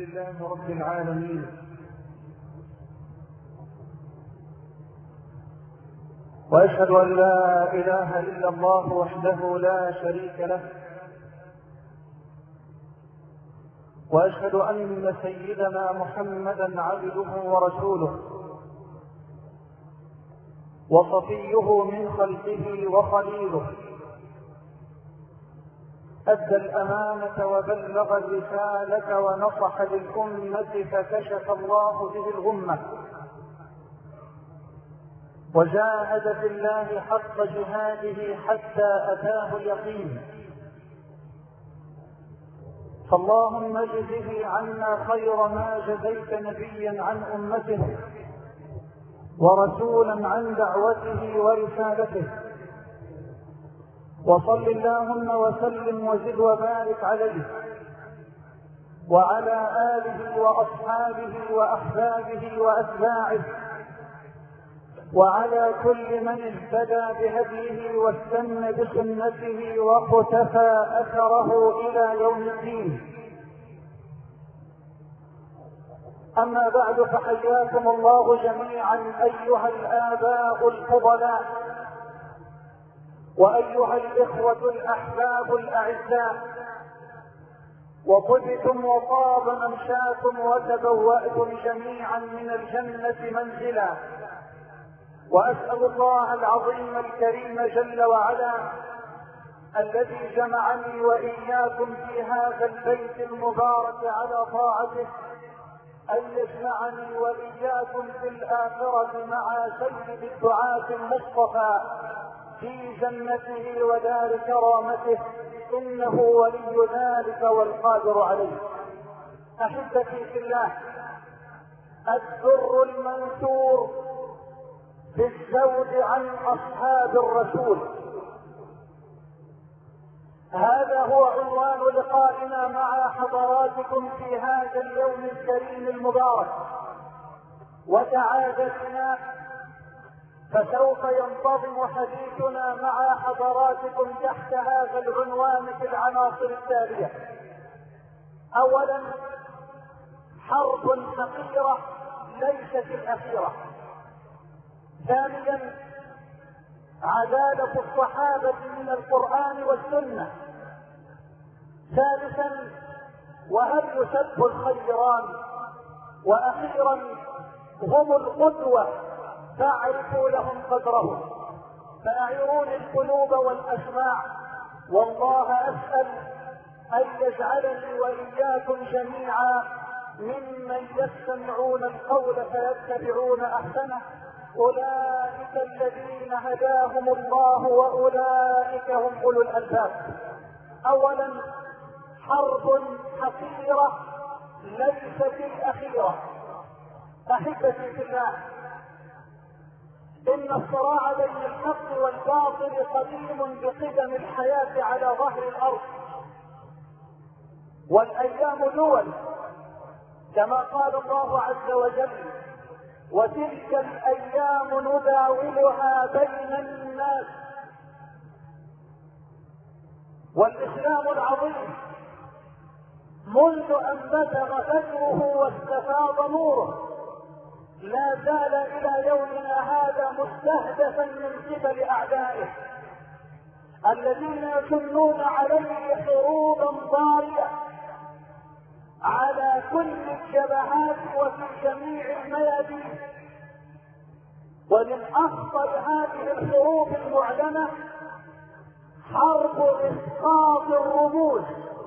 لله رب العالمين، وأشهد أن لا إله إلا الله وحده لا شريك له، وأشهد أن سيدنا محمدا عبده ورسوله وصفيه من خلقه وخليله، أدى الأمانة وبلغ الرسالة ونصح للأمة فكشف الله به الغمة، وجاهد في الله حق جهاده حتى أتاه اليقين. فاللهم اجزه عنا خير ما جزيت نبيا عن أمته ورسولا عن دعوته ورسالته، وصل اللهم وسلم وزد وبارك عليه وعلى آله وأصحابه وأحبابه وأتباعه وعلى كل من اهتدى بهديه واستنى بسنته واقتفى أثره إلى يوم الدين. أما بعد، فحياكم الله جميعا أيها الآباء الفضلاء وأيها الإخوة الأحباب الأعزاء، وطبتم وطاب ممشاكم وتبوأتم جميعا من الجنة منزلا، وأسأل الله العظيم الكريم جل وعلا الذي جمعني وإياكم في هذا البيت المبارك على طاعته أن يجمعني وإياكم في الآخرة مع سيد الدعاة المصطفى في جنته ودار كرامته، إنه ولي ذلك والقادر عليه. أحبتي في الله، السر المنثور في الزود عن أصحاب الرسول، هذا هو عنوان لقائنا مع حضراتكم في هذا اليوم الكريم المبارك. وكعادتنا فسوف ينتظم حديثنا مع حضراتكم تحت هذا العنوان في العناصر التالية: أولا، حرب حقيرة ليست الأخيرة. ثانيا، عدالة الصحابة من القرآن والسنة. ثالثا، وهل يسب الخيران. وأخيرا، هم القدوة فاعرفوا لهم قدرهم. فأعيروني القلوب والأسماع، والله أسأل أن يجعلني وإياكم جميعا ممن يستمعون القول فيتبعون أحسنه. أولئك الذين هداهم الله وأولئك هم أولو الألباب. أولا، حرب حقيرة ليست الأخيرة. أحبتي في الله، إن الصراع بين الحق والباطل قديم بقدم الحياة على ظهر الأرض، والأيام دول كما قال الله عز وجل: وتلك الأيام نداولها بين الناس. والإسلام العظيم منذ أن بلغ بدره واستفاض نوره لا زال إلى يومنا هذا مستهدفا من قبل أعدائه الذين يسنون عليه حروبا ضارية على كل الجبهات وفي جميع الميادين. ومن أخطر هذه الحروب المعلنة حرب إسقاط الرموز.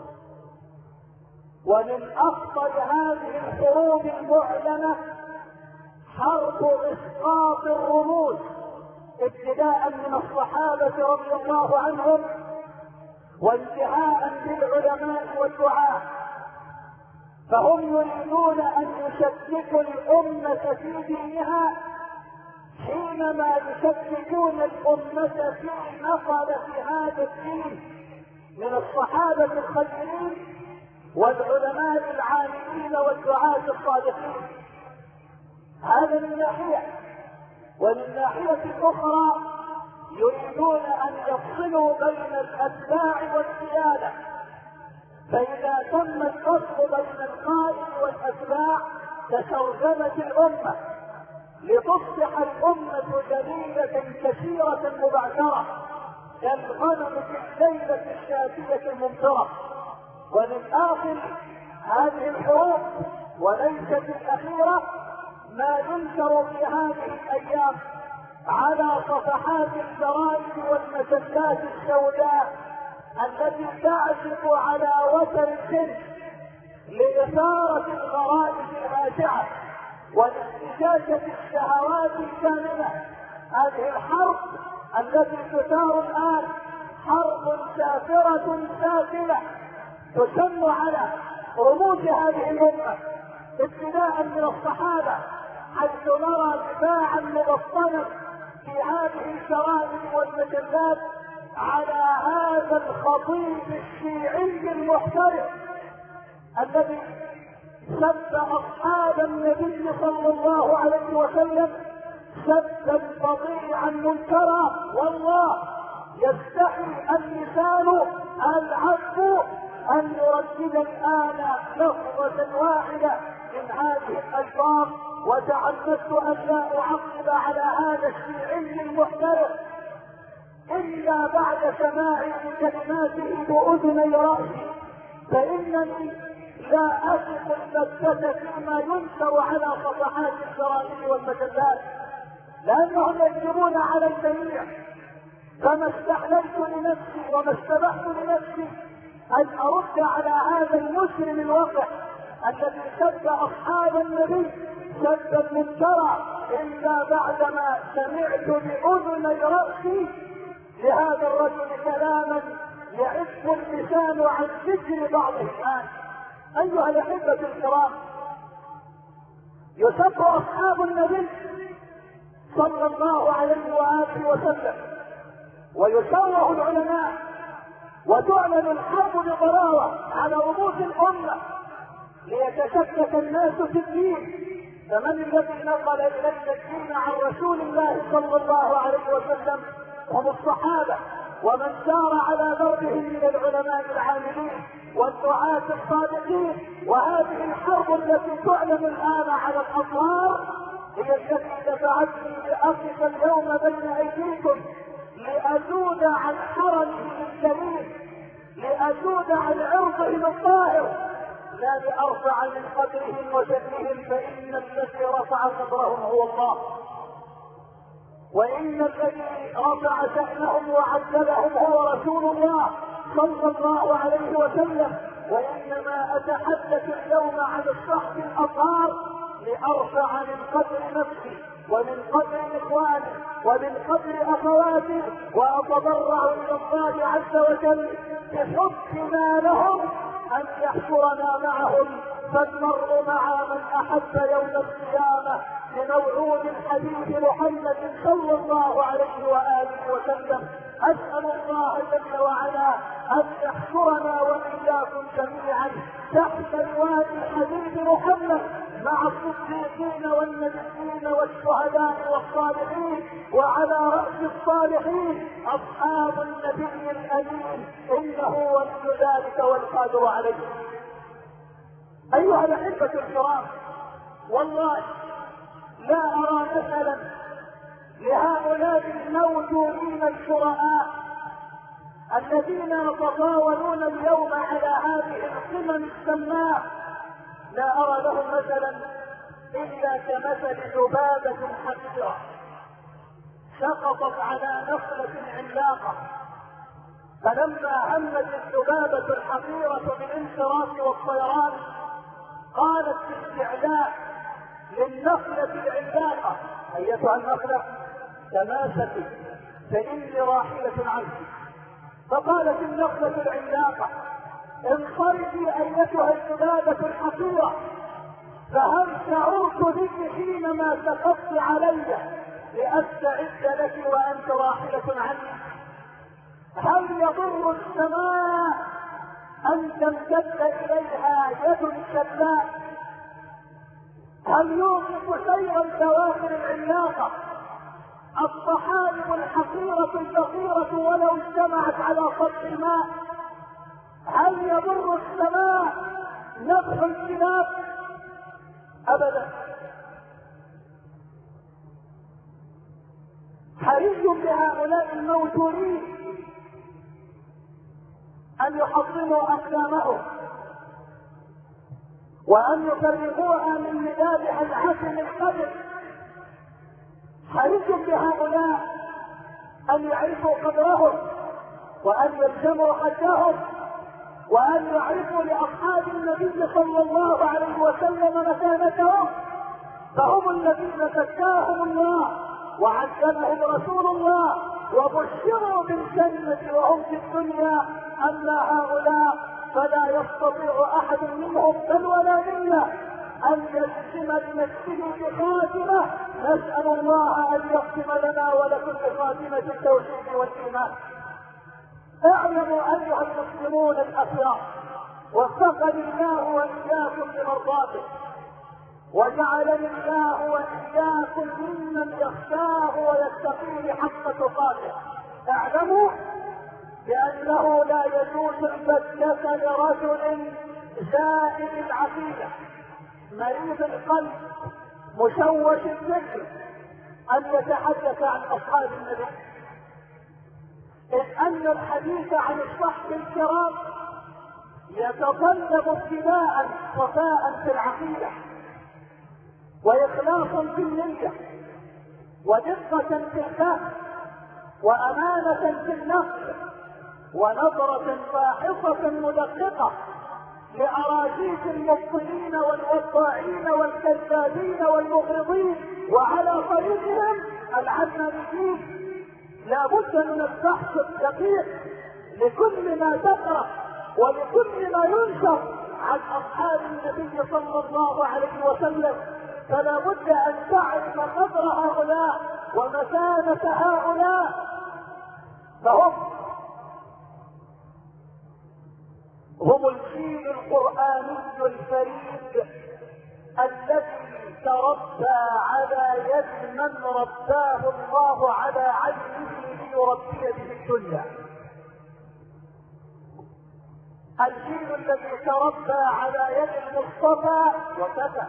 ومن أخطر هذه الحروب المعلنة حرب إسقاط الرموز، ابتداء من الصحابة رضي الله عنهم وانتهاء بالعلماء والدعاة. فهم يريدون أن يشككوا الأمة في دينها حينما يشككون الأمة في نقل في هذا الدين من الصحابة الخيرين والعلماء العاملين والدعاة الصادقين. هذا من ناحية. ومن ناحية أخرى يريدون أن يفصلوا بين الأتباع والسيادة، فإذا تم الفصل بين القائد والأتباع تشرذمت الأمة لتصبح الأمة دليلة كثيرة مبعثرة كالغنم في الليلة الشاتية الممطرة. ومن آخر هذه الحروب وليست الأخيرة ما ينشر في هذه الأيام على صفحات الجرائد والمجلات السوداء التي تعزف على وتر السن لإثارة الغرائز الهاشعة والاستشاشة الشهوات الكاملة. هذه الحرب التي تثار الآن حرب سافرة سافلة تسن على رموز هذه الأمة ابتداء من الصحابة، حيث نرى دفاعا مبطنا في هذه الجرائد والمجلات على هذا الخطيب الشيعي المحترف الذي سب أصحاب النبي صلى الله عليه وسلم سبا فظيعا منكرا. والله يستحي اللسان العفو أن يردد الآن لفظة واحدة من هذه الألفاظ، وتعمدت أن لا أعقب على هذا الشيعي المحترف إلا بعد سماعي لكلماته بأذني رأسي، فإنني لا أثق البتة فيما ينشر على صفحات الجرائد والمجلات، لأنهم يكذبون على الجميع. فما استحللت لنفسي وما استبحت لنفسي أن أرد على هذا المسلم الوقح الذي سب أصحاب النبي سبا منكرا إلا بعدما سمعت بأذني رأسي لهذا الرجل كلاما يعف اللسان عن ذكر بعضه الآن. أيها الأحبة الكرام، يسب أصحاب النبي صلى الله عليه وآله وسلم ويشوه العلماء وتعلن الحرب بضراوة على رؤوس الأمة ليتشكك الناس في الدين. فمن الذي نقل إلينا الدين عن رسول الله صلى الله عليه وسلم؟ هم الصحابة ومن سار على دربهم من العلماء العاملين والدعاة الصادقين. وهذه الحرب التي تعلن الآن على الأطهار هي التي دفعتني لأقف اليوم بين أيديكم لأزود عن حرمهم الكريم، لأزود عن عرضهم الطاهر، لا لأرفع من قدرهم وشأنهم، فإن الذي رفع قدرهم هو الله، وإن الذي رفع شأنهم وعدلهم هو رسول الله صلى الله عليه وسلم. وإنما أتحدث اليوم عن الصحب الأطهار لأرفع من قدر نفسي ومن قدر إخواني ومن قدر أخواتي، وأتضرع إلى الله عز وجل بحبنا لهم أن يحشرنا معهم، فالمرء مع من أحب يوم القيامة لموعود الحبيب محمد صلى الله عليه وآله وسلم. أسأل الله جل وعلا أن يحشرنا وإياكم جميعا تحت لواء الحبيب محمد مع الصديقين والنبيين والشهداء والصالحين، وعلى رأس الصالحين أصحاب النبي الأمين، إنه ولي ذلك والقادر عليه. أيها الأحبة الكرام، والله لا أرى مثلا لهؤلاء الموجودين الشرعاء الذين يتطاولون اليوم على هذه القمم السماء، لا أرى لهم مثلا إلا كمثل ذبابة حقيرة سقطت على نخلة عملاقة، فلما همت الذبابة الحقيرة بالانصراف والطيران قالت باستعلاء للنخلة العملاقة: أيتها النخلة تماسكي فإني راحلة عنك. فقالت النخلة العملاقة: انصرفي أيتها الذبابة الحقيرة، فهل شعرت بك حينما سقطت علي لأستعد لك وأنت راحلة عني؟ هل يضر السماء أن تمتد إليها يد شداء؟ هل يوقف سير الكواكب العملاقة الطحالب الحقيرة الفقيرة ولو اجتمعت على سطح الماء؟ هل يضر السماء نبح الكلاب؟ ابدا. حري بهؤلاء الموجودين ان يحطموا اقدامهم وان يفرغوها من مذابح العسل القدر. حري بهؤلاء ان يعرفوا قدرهم وان يلزموا حدهم وان يعرفوا لاصحاب النبي صلى الله عليه وسلم مكانتهم، فهم الذين زكاهم الله وعزمهم رسول الله وبشروا بالجنة وهم في الدنيا. اما هؤلاء فلا يستطيع احد منهم بل ولا منا ان يجزم لنفسه بخاتمه. نسأل الله ان يختم لنا ولكم بخاتمة التوحيد والايمان. اعلموا ايها المسلمون الاخيار، وفقني الله واياكم لمرضاته، وجعلني الله واياكم ممن يخشاه ويتقيه حق تقاته. اعلموا بانه لا يجوز البتة لرجل زائد العقيدة مريض القلب مشوش الفكر ان يتحدث عن اصحاب النبي، اذ ان الحديث عن الصحب الكرام يتطلب ابتداء صفاء في العقيدة واخلاصا في النية ودقة في الفهم وامانة في النقل ونظرة فاحصة مدققة لأراجيف المبطلين والوضاعين والكذابين والمغرضين وعلى طريقهم العلمانيين. لا بد من البحث الدقيق لكل ما تقرأ ولكل ما ينشر عن اصحاب النبي صلى الله عليه وسلم، فلا بد ان تعرف قدر هؤلاء ومكانة هؤلاء. هم الجيل القرآني الفريد الذي تربى على يد من رباه الله على عينه ليربي به الدنيا. الجيل الذي تربى على يد المصطفى وكفى.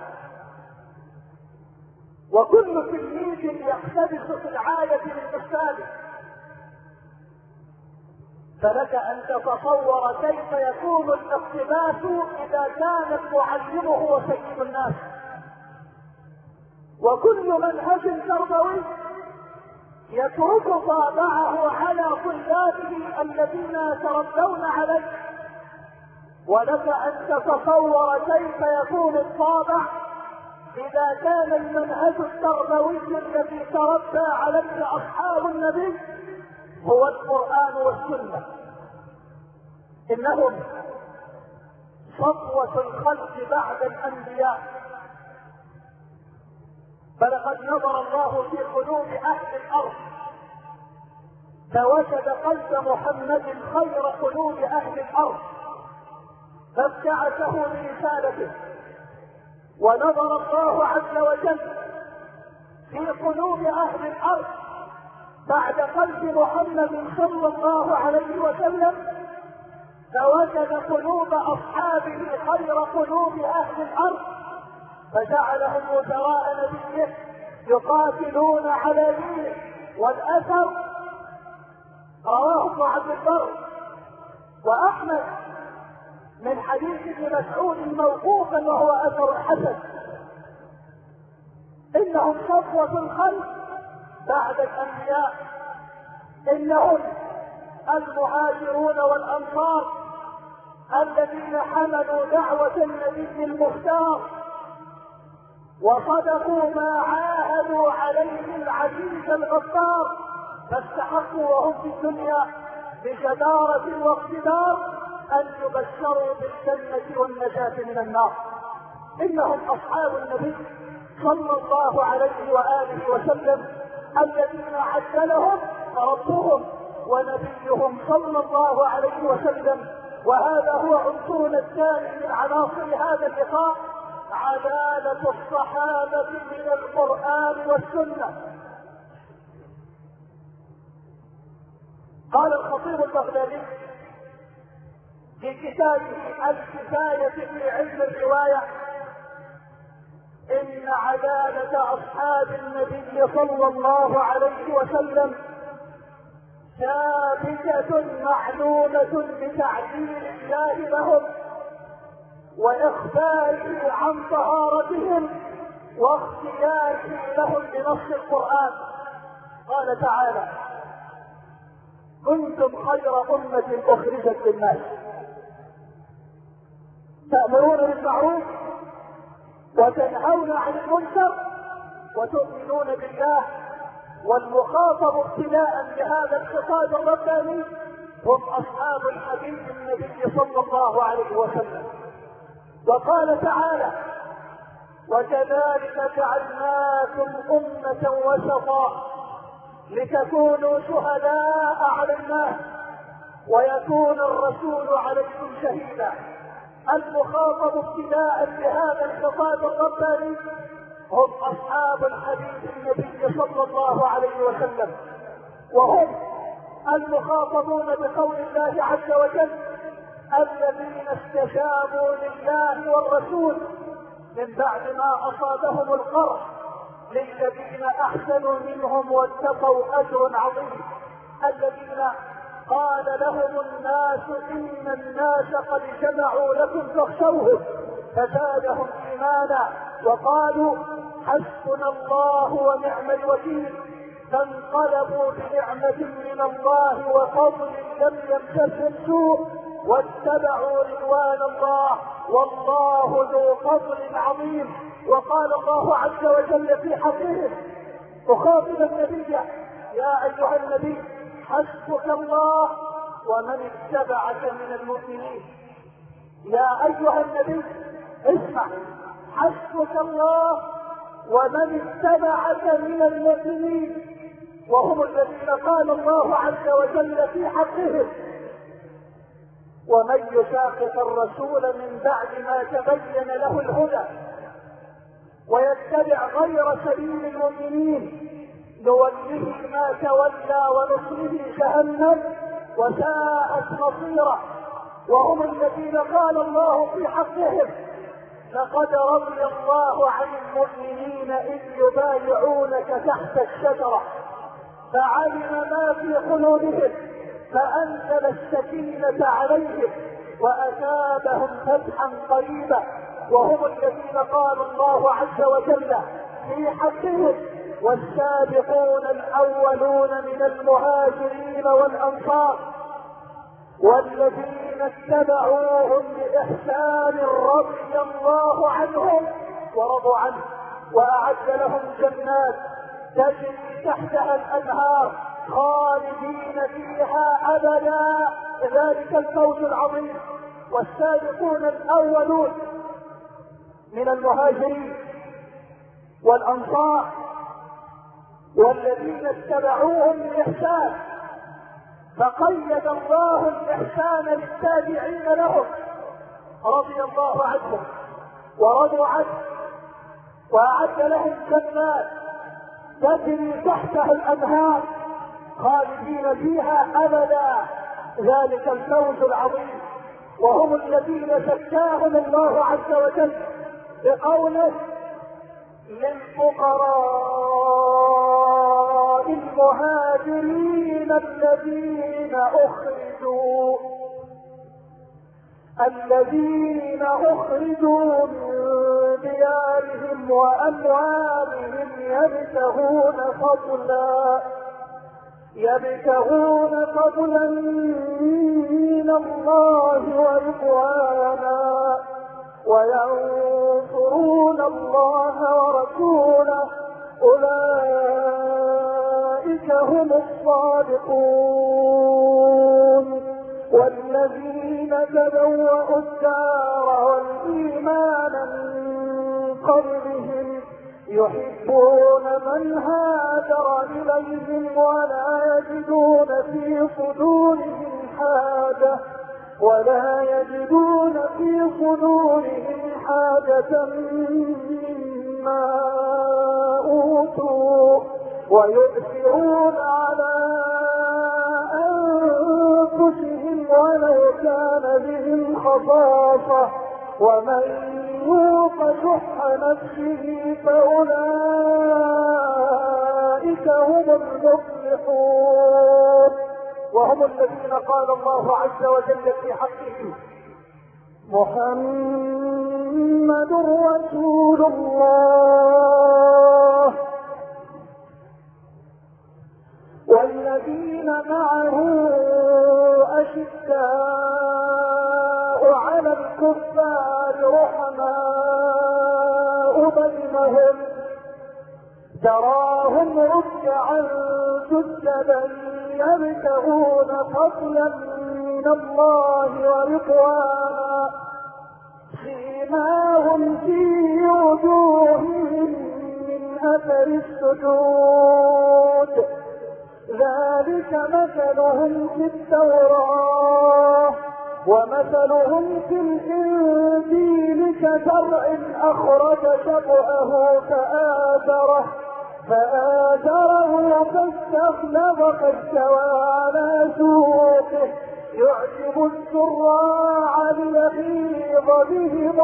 وكل تلميذ يقتبس في العادة من أستاذه، فلك ان تتصور كيف يكون الاقتباس اذا كان معلمه وسيد الناس. وكل منهج تربوي يترك طابعه على طلابه الذين يتربون عليه. ولك ان تتصور كيف يكون الطابع اذا كان المنهج التربوي الذي تربى عليه اصحاب النبي هو القرآن والسنة. انهم صفوة الخلق بعد الانبياء، فلقد نظر الله في قلوب اهل الارض فوجد قلب محمد خير قلوب اهل الارض فابتعثه برسالته. ونظر الله عز وجل في قلوب اهل الارض بعد قلب محمد صلى الله عليه وسلم فوجد قلوب اصحابه خير قلوب اهل الارض فجعلهم وزراء نبيه يقاتلون على دينه. والاثر رواه ابن عبد البر واحمد من حديث ابن مسعود موقوفا وهو اثر حسن. انهم صفوة الخلق بعد الانبياء، انهم المهاجرون والانصار الذين حملوا دعوة النبي المختار وصدقوا ما عاهدوا عليه العزيز الغفار، فاستحقوا وهم في الدنيا بجدارة واقتدار ان يبشروا بالجنة والنجاة من النار. انهم اصحاب النبي صلى الله عليه وآله وسلم الذين عدلهم ربهم ونبيهم صلى الله عليه وسلم. وهذا هو عنصرنا الثاني من عناصر هذا اللقاء، عدالة الصحابة من القرآن والسنة. قال الخطيب البغدادي في كتابه الكفاية في علم الرواية إن عدالة أصحاب النبي صلى الله عليه وسلم ثابتة معلومة بتعديل الله لهم وإخباره عن طهارتهم واختياره لهم بنص القرآن. قال تعالى: كنتم خير أمة أخرجت للناس تأمرون بالمعروف وتنهون عن المنكر وتؤمنون بالله. والمخاطب ابتداء بهذا الخطاب الرباني هم أصحاب الحبيب النبي صلى الله عليه وسلم. وقال تعالى: وكذلك جعلناكم أمة وسطا لتكونوا شهداء على الناس ويكون الرسول عليكم شهيدا. المخاطب ابتداء بهذا الخطاب الرباني هم أصحاب الحبيب النبي صلى الله عليه وسلم، وهم المخاطبون بقول الله عز وجل: الذين استجابوا لله والرسول من بعد ما أصابهم القرح للذين أحسنوا منهم واتقوا أجر عظيم. الذين قال لهم الناس إن الناس قد جمعوا لكم فاخشوهم فزادهم إيمانا وقالوا حسبنا الله ونعم الوكيل. فانقلبوا بنعمة من الله وفضل لم يمسسهم سوء واتبعوا رضوان الله والله ذو فضل عظيم. وقال الله عز وجل في حقهم مخاطبا النبي: يا أيها النبي حسبك الله ومن اتبعك من المؤمنين. يا أيها النبي اسمع: حسبك الله ومن اتبعك من المؤمنين. وهم الذين قال الله عز وجل في حقهم: ومن يشاقق الرسول من بعد ما تبين له الهدى ويتبع غير سبيل المؤمنين نوله ما تولى ونصره جهنم وساءت مصيره. وهم الذين قال الله في حقهم: لقد رضي الله عن المؤمنين إذ يبايعونك تحت الشجرة فعلم ما في قلوبهم فأنزل السكينة عليهم وأثابهم فتحا قريبا. وهم الذين قال الله عز وجل في حقهم: والسابقون الأولون من المهاجرين والأنصار والذين اتبعوهم بإحسان رضي الله عنهم ورضوا عنه وأعد لهم جنات تجري تحتها الأنهار خالدين فيها أبدا ذلك الفوز العظيم. والسابقون الأولون من المهاجرين والأنصار والذين اتبعوهم بإحسان، فقيد الله الإحسان للتابعين لهم رضي الله عنهم ورضوا عنه وأعد لهم جنات تجري تحتها الأنهار خالدين فيها أبدا ذلك الفوز العظيم. وهم الذين زكاهم الله عز وجل بقوله: للفقراء المهاجرين الذين أخرجوا من ديارهم وأموالهم يبتغون فضلا من الله ورضوانا وينصرون الله ورسوله أولئك هم الصادقون. والذين تبوأوا الدار والإيمان من قبلهم يحبون من هاجر إليهم ولا يجدون في صدورهم حاجة مما أوتوا ويؤثرون على أنفسهم ولو كان بهم خصاصة ومن يوق شح نفسه فأولئك هم المفلحون. وهم الذين قال الله عز وجل في حقه محمد رسول الله والذين معه أشداء على الكفار رحماء بينهم تراهم ركعا سجدا يبتغون فضلا من الله ورضوانا سيماهم في وجوههم من اثر السجود ذلك مثلهم في التوراة ومثلهم في الإنجيل كزرع أخرج شطأه فآزره فاستغلظ فاستوى على سوقه يعجب الزراع ليغيظ بهم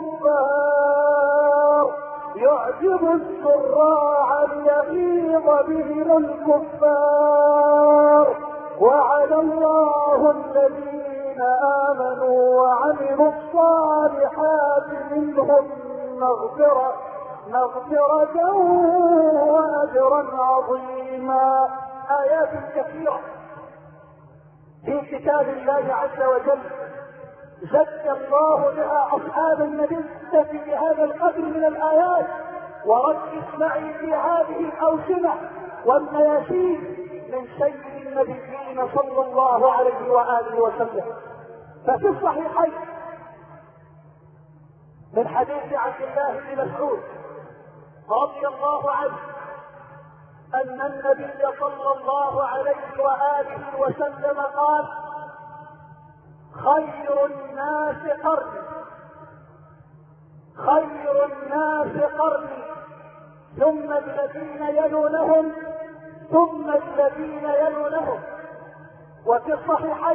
الكفار وعد الله الذين آمنوا وعملوا الصالحات منهم مغفرة وأجرا عظيما. آيات كثيرة في كتاب الله عز وجل زكى الله بها أصحاب النبي في هذا القدر من الآيات. وركز معي في هذه الأوسمة والمياسين من سيد النبيين صلى الله عليه وآله وسلم. ففي الصحيحين من حديث عبد الله بن مسعود رضي الله عنه أن النبي صلى الله عليه وآله وسلم قال خير الناس قرني ثم الذين يلونهم وفي الصحيحين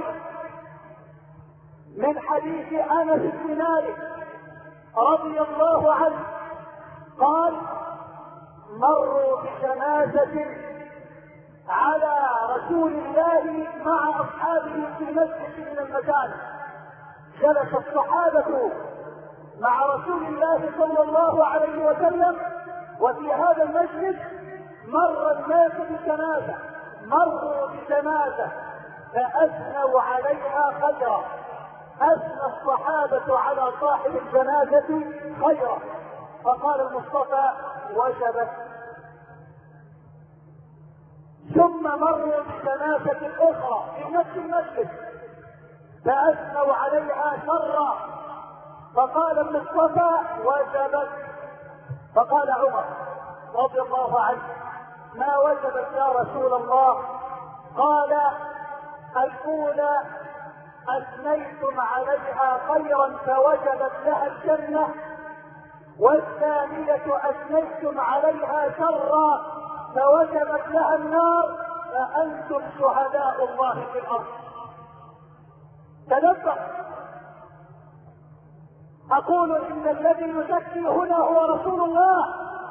من حديث أنس بن مالك رضي الله عنه قال مروا بجنازة على رسول الله مع أصحابه في مسجد من المساجد. جلس الصحابة مع رسول الله صلى الله عليه وسلم وفي هذا المسجد مر الناس بجنازة فأثنوا عليها خيرا. أثنى الصحابة على صاحب الجنازة خيرا فقال المصطفى وجبت. ثم مروا بجنازة أخرى في نفس المسجد فأثنوا عليها شرا فقال المصطفى وجبت. فقال عمر رضي الله عنه ما وجبت يا رسول الله؟ قال الأولى أثنيتم عليها خيرا فوجبت لها الجنة والثانية أثنيتم عليها شرا فوجبت لها النار فأنتم شهداء الله في الأرض. تدبر. أقول إن الذي يزكي هنا هو رسول الله.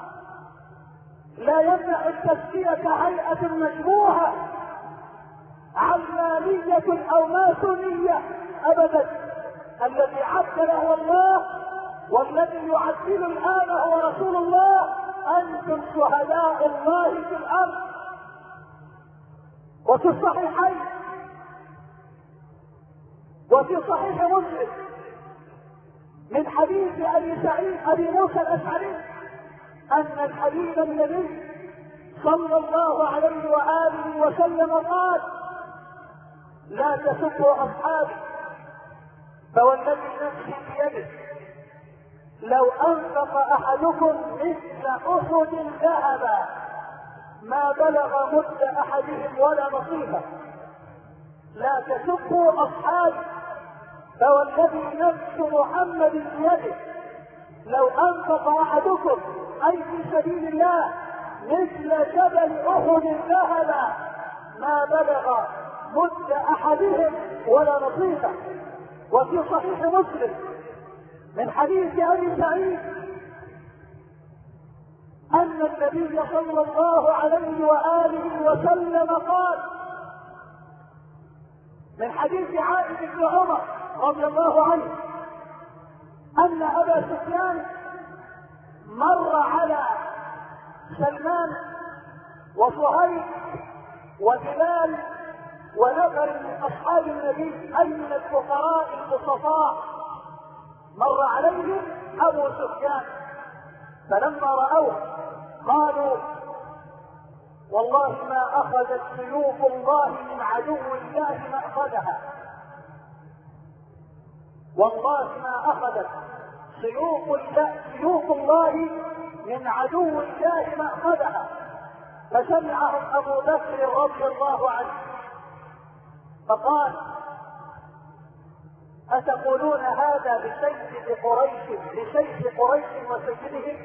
لا يمنع التزكية هيئة مشبوهة علمانية أو ماسونية أبدا. الذي عدل هو الله والذي يعدل الآن هو رسول الله. أنتم شهداء الله في الأرض. وفي الصحيحين وفي صحيح مسلم من حديث أبي موسى الأشعري أن الحبيب النبي صلى الله عليه وآله وسلم قال لا تسبوا أصحابي فوالذي نفسي بيده لو أنفق أحدكم مثل أحد ذهبا ما بلغ مد أحدهم ولا نصيفه. لا تسبوا أصحابي فوالذي نفس محمد بيده لو أنفق أحدكم أي في سبيل الله مثل جبل أحد ذهبا ما بلغ مد أحدهم ولا نصيبه. وفي صحيح مسلم من حديث ابي سعيد ان النبي صلى الله عليه واله وسلم قال من حديث عائشة بن عمر رضي الله عنه ان ابا سفيان مر على سلمان وصهيب وبلال ونفر من اصحاب النبي اي من الفقراء البسطاء، مر عليهم ابو سفيان فلما راوه قالوا والله ما اخذت سيوف الله من عدو الله ماخذها، والله ما اخذت سيوف الله من عدو الله ماخذها. فسمعهم ابو بكر رضي الله عنه فقال اتقولون هذا لسيف قريش وسيدهم؟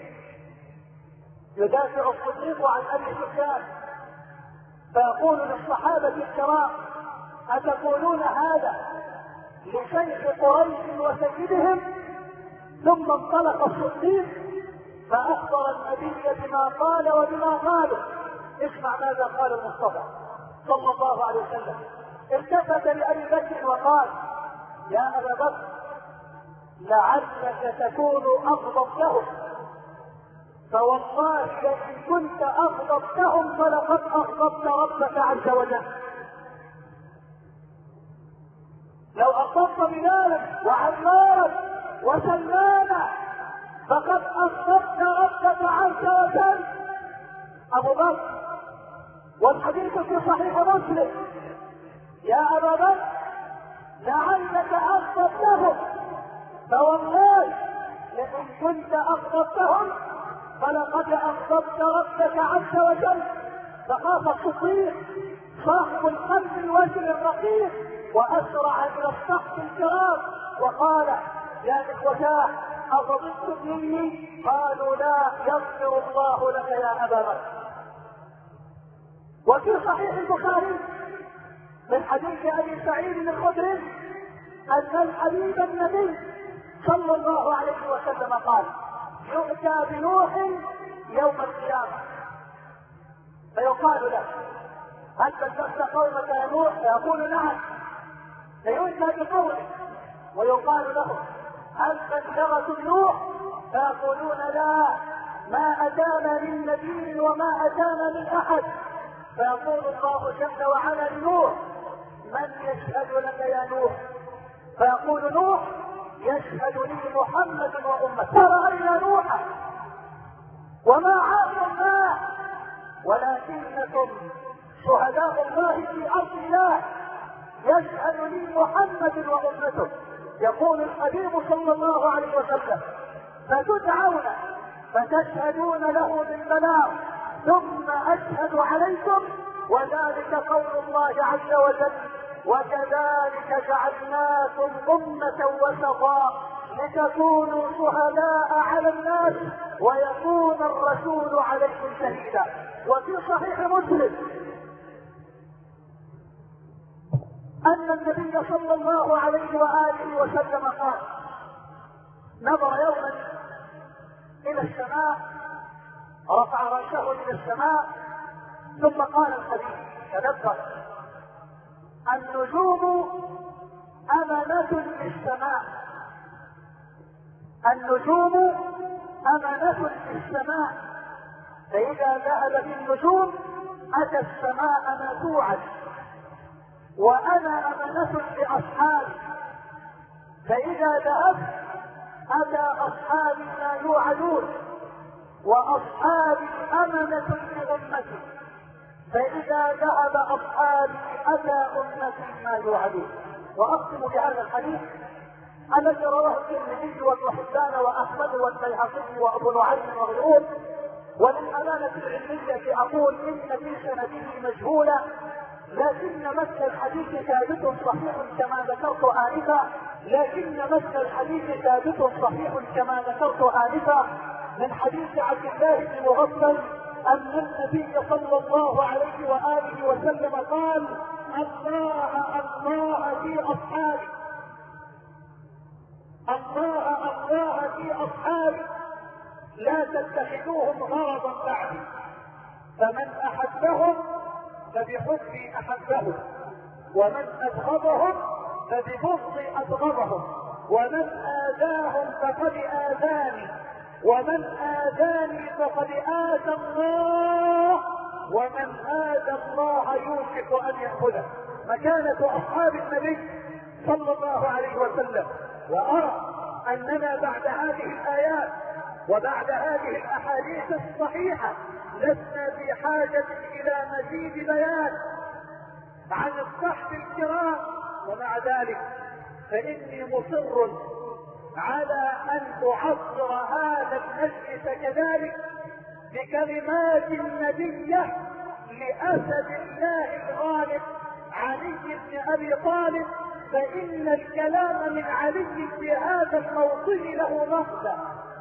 يدافع الصديق عن ابي سفيان فيقول للصحابه الكرام اتقولون هذا لسيف قريش وسيدهم؟ ثم انطلق الصديق فاخبر النبي بما قال وبما قالوا. اسمع ماذا قال المصطفى صلى الله عليه وسلم. التفت لابي بكر وقال يا ابا بكر لعلك تكون اغضبتهم، فوالله لئن كنت اغضبتهم فلقد اغضبت ربك عز وجل. لو اغضبت بلالا وعمارا وسلمانا فقد اغضبت ربك عز وجل. ابو بكر والحديث في صحيح مسلم يا ابا بكر لعلك اغضبتهم، فوالله لئن كنت اغضبتهم فلقد اغضبت ربك عز وجل. فخاف الصديق صاحب القلب الوجل الرقيق واسرع الى الصحب الكرام وقال يا اخوتاه اغضبتم مني؟ قالوا لا، يغفر الله لك يا ابا بكر. وفي صحيح البخاري من حديث ابي سعيد الخدري ان الحبيب النبي صلى الله عليه وسلم قال يؤتى بنوح يوم القيامه فيقال له هل بلغت قومك يا نوح؟ فيقول نعم. فيؤتى بقوله ويقال له هل بلغت نوح؟ فيقولون لا، ما اتانا من نبي وما اتانا من احد. فيقول الله جل وعلا لنوح من يشهد لك يا نوح؟ فيقول نوح يشهد لي محمد وامته. فرأينا نوحا وما عاص الله ولكنكم شهداء الله في ارض الله، يشهد لي محمد وامته. يقول الحبيب صلى الله عليه وسلم فتدعون فتشهدون له بالبلاغ ثم اشهد عليكم، وذلك قول الله عز وجل وكذلك جعلناكم امة وسطا لتكونوا شهداء على الناس ويكون الرسول عليكم شهيدا. وفي صحيح مسلم ان النبي صلى الله عليه واله وسلم قال نظر يوما الى السماء رفع راسه الى السماء ثم قال الحديث تدبر النجوم أمانة للسماء، النجوم أمانة للسماء، فإذا ذهب بالنجوم أتى السماء ما توعد، وأنا أمانة لأصحابي، فإذا ذهبت أتى أصحابي ما يوعدون، وأصحابي أمانة لأمتي، فإذا ذهب أصحابي أتى أمتي ما يوعدون. وأختم بهذا الحديث الذي رواه الترمذي وابن حبان وأحمد والبيهقي وأبو نعيم وغيرهم. وللأمانة العلمية أقول إن في سنده مجهولة، لكن متن الحديث ثابت صحيح كما ذكرت آنفا، من حديث عبد الله بن مغفل أن النبي صلى الله عليه وآله وسلم قال الله في أصحابي، الله في أصحابي، لا تتخذوهم غرضا بعدي، فمن أحبهم فبحبي أحبهم، ومن أبغضهم فببغضي أبغضهم، ومن آذاهم فقد آذاني، ومن آذاني فقد آذى الله، ومن آذى الله يوشك أن يأخذه. مكانة أصحاب النبي صلى الله عليه وسلم. وأرى أننا بعد هذه الآيات وبعد هذه الأحاديث الصحيحة لسنا في حاجة إلى مزيد بيان عن الصحب الكرام، ومع ذلك فإني مصر على أن أعصر هذا المجلس كذلك بكلمات نبية لأسد الله الغالب علي بن أبي طالب، فإن الكلام من علي في هذا الموطن له مغزى.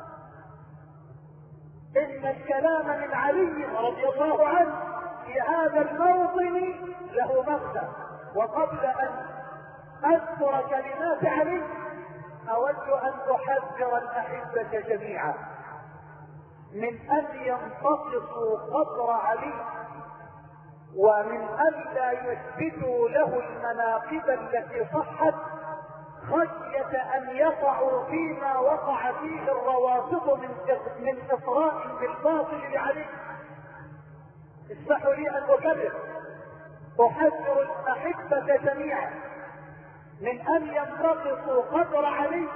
إن الكلام من علي رضي الله عنه في هذا الموطن له مغزى. وقبل أن أذكر كلمات علي أود أن أحذر الأحبة جميعا من أن ينتقصوا قدر علي، ومن أن لا يثبتوا له المناقب التي صحت، خشية أن يقعوا فيما وقع فيه الروافض من إطراء بالباطل لعلي. اسمحوا لي أن أكرر، أحذر الأحبة جميعا من أن ينتقصوا قدر علي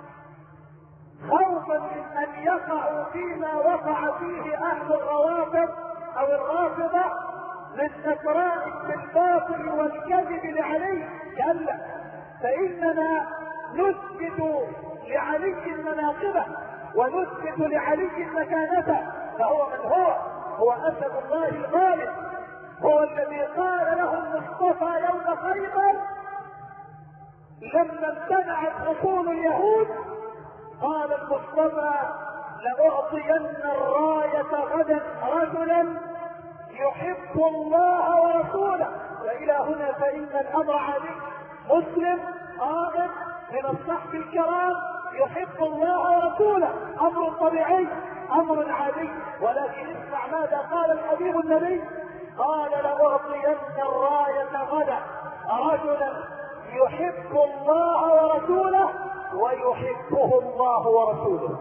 خوفا من أن يقعوا فيما وقع فيه أهل الروافض أو الرافضة من إطراء بالباطل والكذب لعلي. كلا، فإننا نثبت لعلي مناقبه ونثبت لعلي مكانته. فهو من هو أسد الله الغالب، هو الذي قال له المصطفى يوم خيبر لما امتنعت حصول اليهود، قال المصطفى لأعطين الراية غدا رجلا يحب الله ورسوله. وإلى هنا فإن الأمر علي. مسلم قائد من الصحب الكرام يحب الله ورسوله، أمر طبيعي، أمر عادي. ولكن اسمع ماذا قال الحبيب النبي، قال لأعطين الراية غدا رجلا يحب الله ورسوله ويحبه الله ورسوله،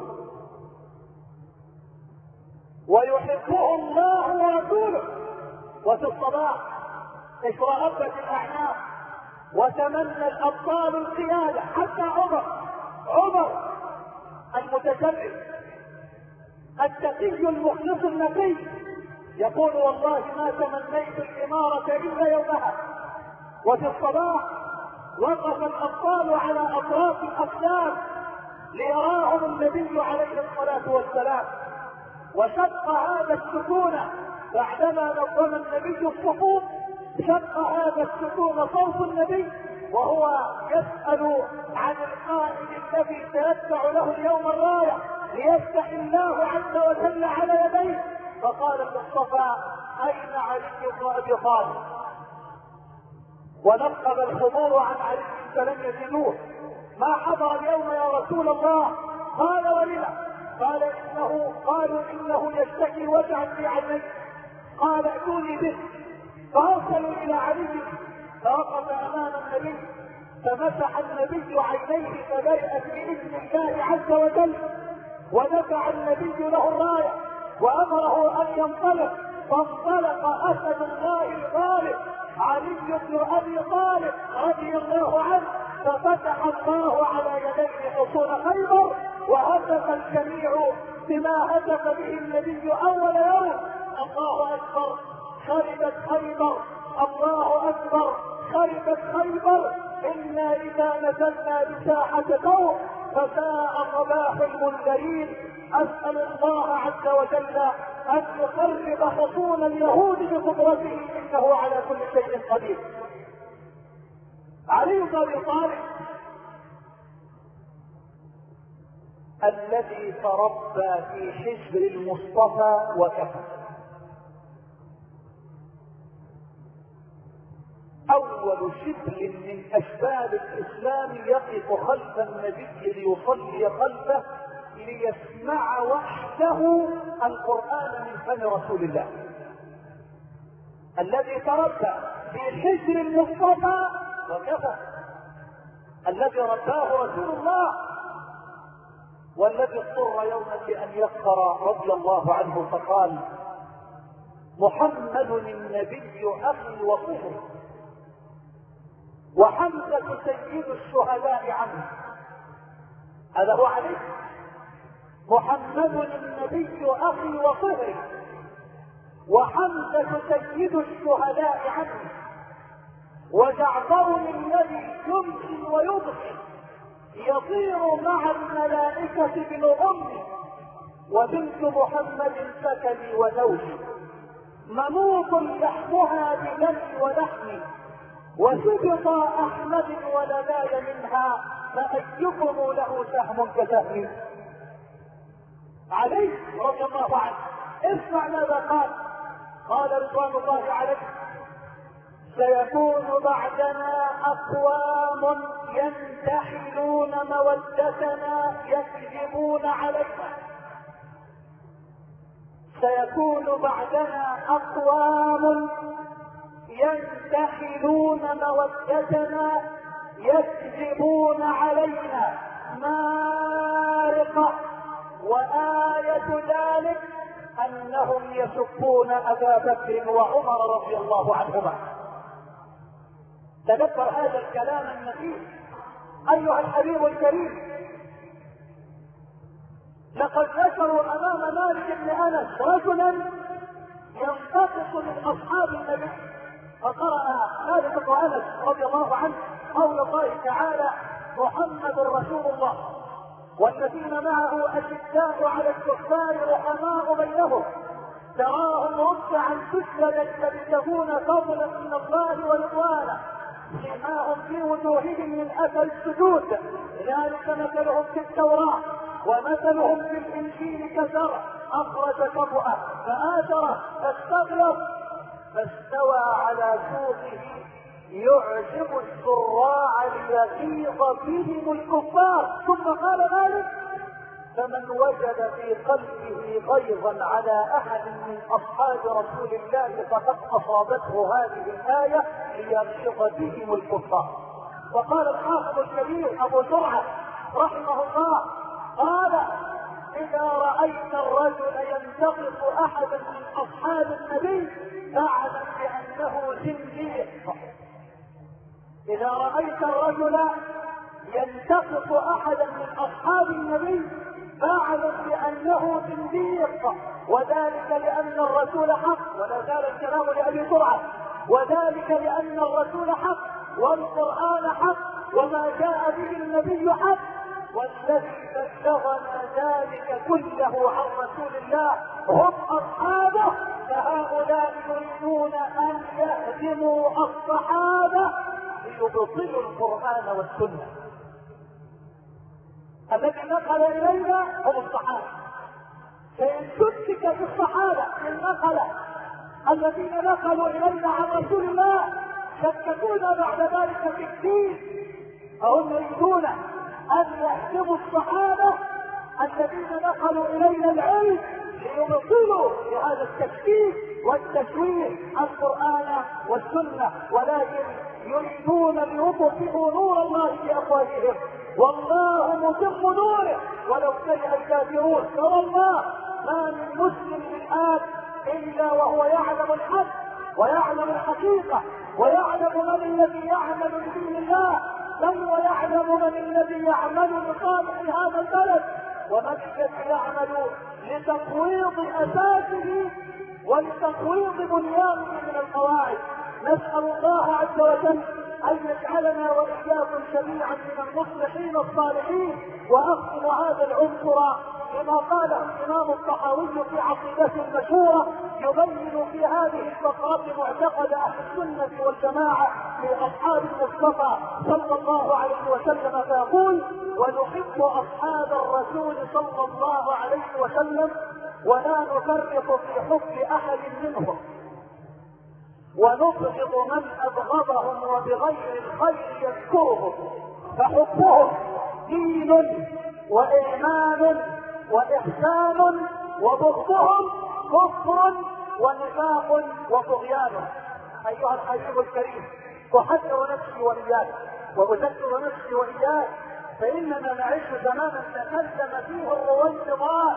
ويحبه الله ورسوله. وفي الصباح اشرأبت الأعناق وتمنى الأبطال القيادة، حتى عمر المتشرف التقي المخلص النقي يقول والله ما تمنيت الإمارة إلا يومها. وفي الصباح وقف الأبطال على أطراف الأقدام ليراهم النبي عليه الصلاة والسلام، وشق هذا السكون بعدما نظم النبي الصفوف، شق هذا السكون صوت النبي وهو يسأل عن القائد الذي سيدفع له اليوم الراية ليفتح الله عز وجل على يديه. فقال المصطفى أين علي بن أبي طالب؟ ونقب الخمور عن علي فلم يجدوه. ما حضر اليوم يا رسول الله؟ قال ولما؟ قالوا إنه يشتكي وجعا في عينيه. قال ائتوني به. فأرسلوا إلى علي فوقف أمام النبي فمسح النبي عينيه فبرئت بإذن الله عز وجل، ودفع النبي له الراية وأمره أن ينطلق، فانطلق أسد الله الغالب علي بن أبي طالب رضي الله عنه، ففتح الله على يديه حصون خيبر، وهتف الجميع بما هتف به النبي أول يوم: الله أكبر خربت خيبر، الله أكبر خربت خيبر، إنا إذا نزلنا بساحة قوم فساء صباح المنذرين. أسأل الله عز وجل أن يخرب حصون اليهود بقدرته، إنه على كل شيء قدير. علي بن أبي طالب الذي تربى في حجر المصطفى وكفى، أول شبل من اشبال الاسلام يقف خلف النبي ليصلي خلفه ليسمع وحده القرآن من فم رسول الله الذي تربى في حجر المصطفى وكفى، الذي رباه رسول الله، والذي اضطر يوما بأن يقرأ رضي الله عنه فقال: محمد النبي أخي وطهري، وحمزة سيد الشهداء عنه. هذا هو عليه. محمد النبي أخي وطهري، وحمزة سيد الشهداء عنه، وجعفر الذي يمشي ويضحي يطير مع الملائكة بالغم، وبنت محمد سكني ونوشي، منوط لحمها بدمي ولحمي، وسبط أحمد ولداي منها، فأيكم له سهم كسهمي. علي رضي الله عنه اسمع ماذا قال. قال رضوان الله عليه: سيكون بعدنا أقوام ينتحلون مودتنا يكذبون علينا. سيكون بعدنا أقوام ينتحلون مودتنا يكذبون علينا مارقة، وآية ذلك أنهم يسبون أبا بكر وعمر رضي الله عنهما. تذكر هذا الكلام النفيس أيها الحبيب الكريم. لقد ذكروا أمام مالك بن أنس رجلا ينتقص من أصحاب النبي، فقرأ مالك بن أنس رضي الله عنه قول الله تعالى: محمد رسول الله والذين معه أشداء على الكفار رحماء بينهم، تراهم ركعا سجدا يبتغون فضلا من الله ورضوانا، سيماهم في وجوههم من اثر السجود، ذلك مثلهم في التوراة ومثلهم في الانجيل كزرع اخرج شطأه فآزره فاستغلظ فاستوى على سوقه يعجب الزراع ليغيظ بهم الكفار. ثم قال مالك: فمن وجد في قلبه غيظا على احد من اصحاب رسول الله فقد اصابته هذه الايه ليغيظ بهم الكفار. وقال الحافظ الكبير ابو زرعه رحمه الله قال: اذا رايت الرجل ينتقص احدا من اصحاب النبي فاعلم بانه زنديق. اذا رايت الرجل ينتقص احدا من اصحاب النبي فاعلم بانه زنديق، وذلك لان الرسول حق. ولا زال الكلام لابي زرعه: وذلك لان الرسول حق والقران حق وما جاء به النبي حق، والذي بلغنا ذلك كله عن رسول الله هم اصحابه، فهؤلاء يريدون ان يهدموا الصحابه ليبطلوا القران والسنه. الذي نقل الينا هم الصحابه، فان شكك في الصحابه النقله الذين نقلوا الينا عن رسول الله شككونا بعد ذلك في الدين، فهم يريدون ان يهدموا الصحابه الذين نقلوا الينا العلم ليبطلوا بهذا التشكيك والتشويه القران والسنه، ولكن يريدون ليطفئوا نور الله بافواههم والله متم نوره ولو كره الكافرون. فوالله ما من مسلم الان الا وهو يعلم الحق ويعلم الحقيقه ويعلم من الذي يعمل بدين الله، بل ويعلم من الذي يعمل لصالح هذا البلد ومن الذي يعمل لتقويض اساسه ولتقويض بنيانه من القواعد. نسال الله عز وجل ان يجعلنا واياكم جميعا من المصلحين الصالحين. واختم هذا العنصر بما قاله الامام الطحاوي في عقيدته المشهوره يبين في هذه الفقرات معتقد اهل السنه والجماعه في اصحاب المصطفى صلى الله عليه وسلم، فيقول: ونحب اصحاب الرسول صلى الله عليه وسلم ولا نفرط في حب احد منهم، ونبغض من أبغضهم وبغير الخير يذكرهم، فحبهم دين وإيمان وإحسان، وبغضهم كفر ونفاق وطغيان. أيها الحبيب الكريم، أحذر نفسي وإياك وأذكر نفسي وإياك، فإننا نعيش زمانا تكلم فيه الرويبضات،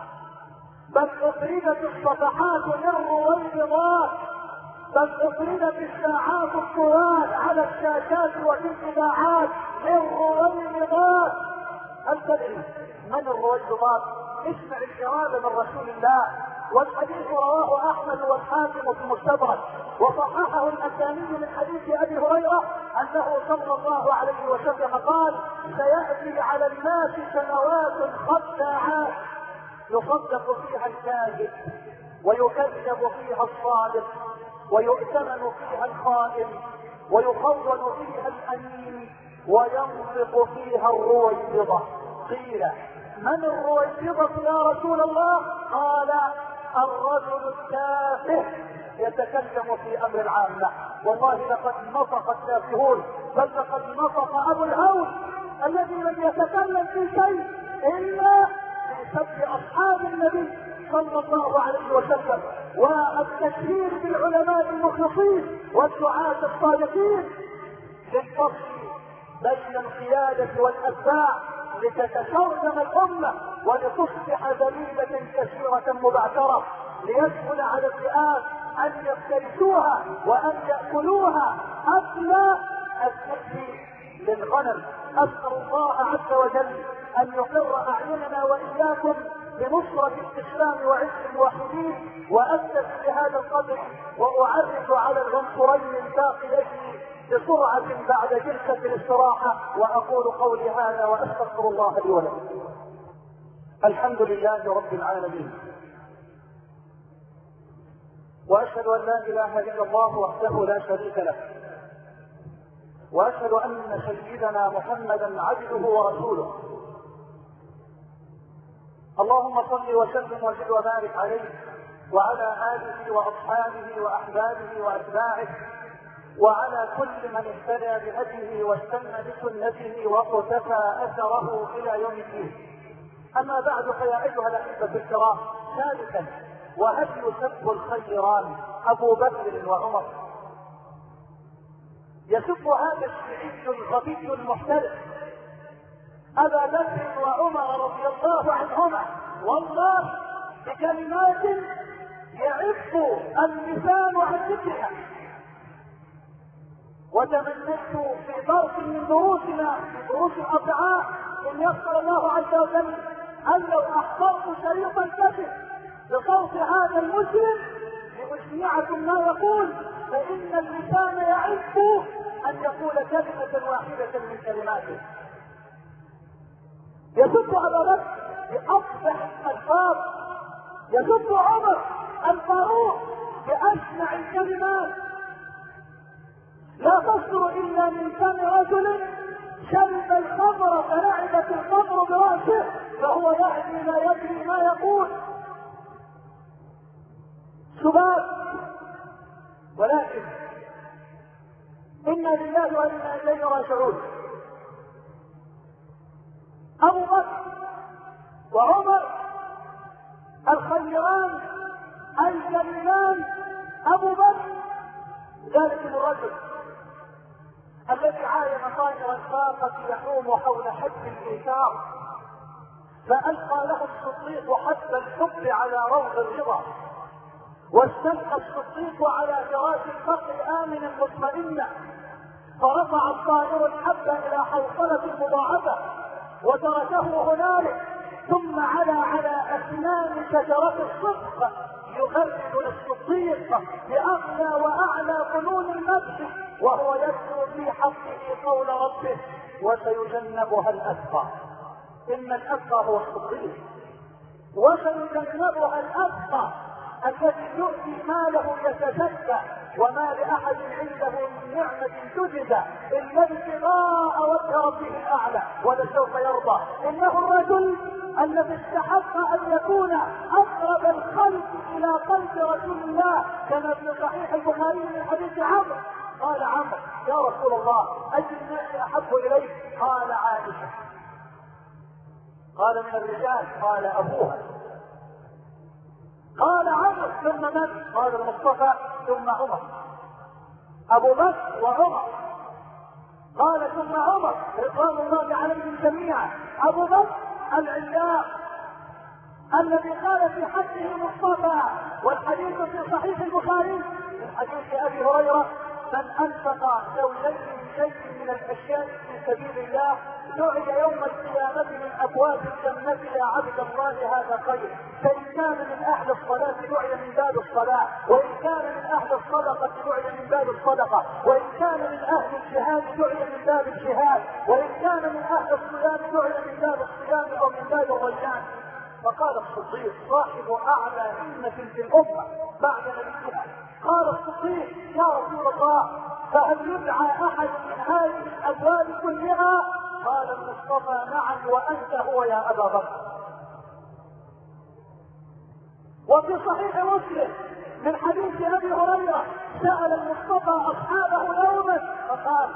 بل أفردت الصفحات للرويبضات، بل أفردت الساعات الطوال على الشاشات وفي الإذاعات للرويبضات. هل تدري من الرويبضات؟ اسمع الإرادة من رسول الله، والحديث رواه أحمد والحاكم في المستدرك، وصححه الألباني من حديث أبي هريرة أنه صلى الله عليه وسلم قال: سيأتي على الناس سنوات خداعات يصدق فيها الكاذب ويكذب فيها الصادق ويؤتمن فيها الخائن ويخون فيها الأمين وينطق فيها الرويبضة. قيل: من الرويبضة يا رسول الله؟ قال: الرجل التافه يتكلم في امر العامة. والله لقد نطق التافهون، بل لقد نطق ابو الهول الذي لم يتكلم في شيء الا في سب اصحاب النبي صلى الله عليه وسلم، والتشهير بالعلماء المخلصين والدعاة الصادقين، للفصل بين القيادة والاتباع لتتشرذم الامة ولتصبح ذليلة كثيرة مبعثرة، ليسهل على الرئات ان يفترسوها وان يأكلوها قبل السد للغنم. اسأل الله عز وجل ان يقر اعيننا واياكم بنصرة الاسلام وعز الموحدين، واكتب بهذا القدر واعرف على العنصرين الباقيين بسرعة بعد جلسة الاستراحة، واقول قولي هذا واستغفر الله لي ولكم. الحمد لله رب العالمين، واشهد ان لا اله الا الله وحده لا شريك له، واشهد ان سيدنا محمدا عبده ورسوله. اللهم صل وسلم وزد وبارك عليه وعلى اله واصحابه واحبابه واتباعه وعلى كل من اهتدى بهديه واستنى بسنته واقتفى اثره الى يوم الدين. اما بعد، فيا ايها الاحبه الكرام، ثالثا، وهل يسب الخيران ابو بكر وعمر؟ يسب هذا الشيعي الغبي المحترف ابا بكر وعمر رضي الله عنهما، والله بكلمات يعف اللسان عن ذكرها. وتمنيت في درس من دروسنا، في دروس الاضعاف، ان يسر الله عز وجل ان لو احضرت شريط الكتب بصوت هذا المسلم لأسمعكم ما يقول، فإن اللسان يعف أن يقول كلمة واحدة من كلماته. يسب أبا بكر بأقبح الألفاظ، يسب عمر الفاروق بأشنع الكلمات، لا تصدر إلا من فم رجل شرب الخمر فلعبت الخمر برأسه فهو يهدي لا يدري ما يقول. شباب، ولكن إنا لله وإنا إليه راجعون. أبو بكر وعمر الخيران الجليلان، أبو بكر ذلك الرجل الذي عاين طائر الفاقة يحوم حول حب الإيثار، فألقى له الصديق حب الحب على روض الرضا، واستلقى الصديق على فراش الفقر آمنا مطمئنا، فرفع الطائر الحب إلى حوصلة مضاعفة وتركه هنالك، ثم على أسنان شجرة الصدق يغرد للصديق بأغلى وأعلى فنون المدح، وهو يذكر في حقه قول ربه: وسيجنبها الأتقى. إن الأتقى هو الصديق، وسيجنبها الأتقى الذي يؤتي ماله يتزكى وما لأحد عنده من نعمة تجزى إلا ابتغاء وجه ربه الأعلى ولسوف يرضى. إنه الرجل الذي استحق أن يكون أقرب الخلق إلى قلب رسول الله كما في صحيح البخاري من حديث عمرو. قال عمرو: يا رسول الله أي الناس أحب إليك؟ قال: عائشة. قال: من الرجال؟ قال: أبوها. قال عمرو: ثم من؟ قال: المصطفى ثم عمر. أبو بكر وعمر. قال: ثم عمر رضوان الله عليهم جميعا. أبو بكر العلاق الذي قال في حقه مصطفى، والحديث في صحيح البخاري من حديث أبي هريرة: من أنفق زوجين من شيء من الأشياء في سبيل الله دعي يوم القيامة من أبواب الجنة: يا عبد الله هذا خير. فإن كان من أهل الصلاة دعي من باب الصلاة، وإن كان من أهل الصدقة دعي من باب الصدقة، وإن كان من أهل الجهاد دعي من باب الجهاد، وإن كان من أهل الصيام دعي من باب الصيام أو من باب الريان. فقال الصديق صاحب أعلى همة في الأمة بعد نبيها، قال الصديق: يا رسول الله فهل يدعى أحد من هذه الأبواب كلها؟ قال المصطفى: نعم وأنت هو يا أبا بكر. وفي صحيح مسلم من حديث أبي هريرة: سأل المصطفى أصحابه يوما فقال: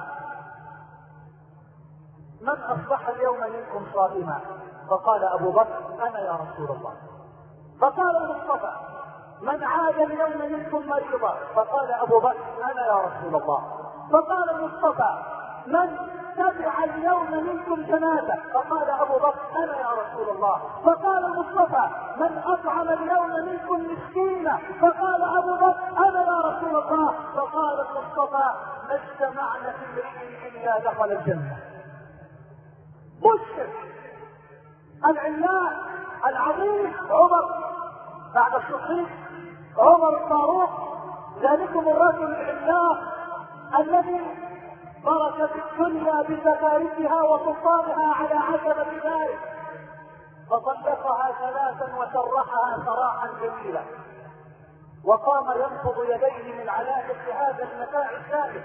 من أصبح اليوم منكم صائما؟ فقال أبو بكر: أنا يا رسول الله. فقال المصطفى: من عاد اليوم منكم مريضا؟ فقال أبو بكر: أنا يا رسول الله. فقال المصطفى: من تبع اليوم منكم جنازة؟ فقال أبو بكر: أنا يا رسول الله. فقال المصطفى: من أطعم اليوم منكم مسكينا؟ فقال أبو بكر: أنا يا رسول الله. فقال المصطفى: ما اجتمعنا في امرئ إلا دخل الجنة. بشر العلاق العظيم عمر بعد الصديق، عمر الفاروق، ذلكم الرجل العلاق الذي بركت الدنيا بزكارتها وسلطانها على عتبة ذلك، فطلقها ثلاثا وسرحها سراحا جميلا، وقام ينفض يديه من علامة هذا المتاع الثالث،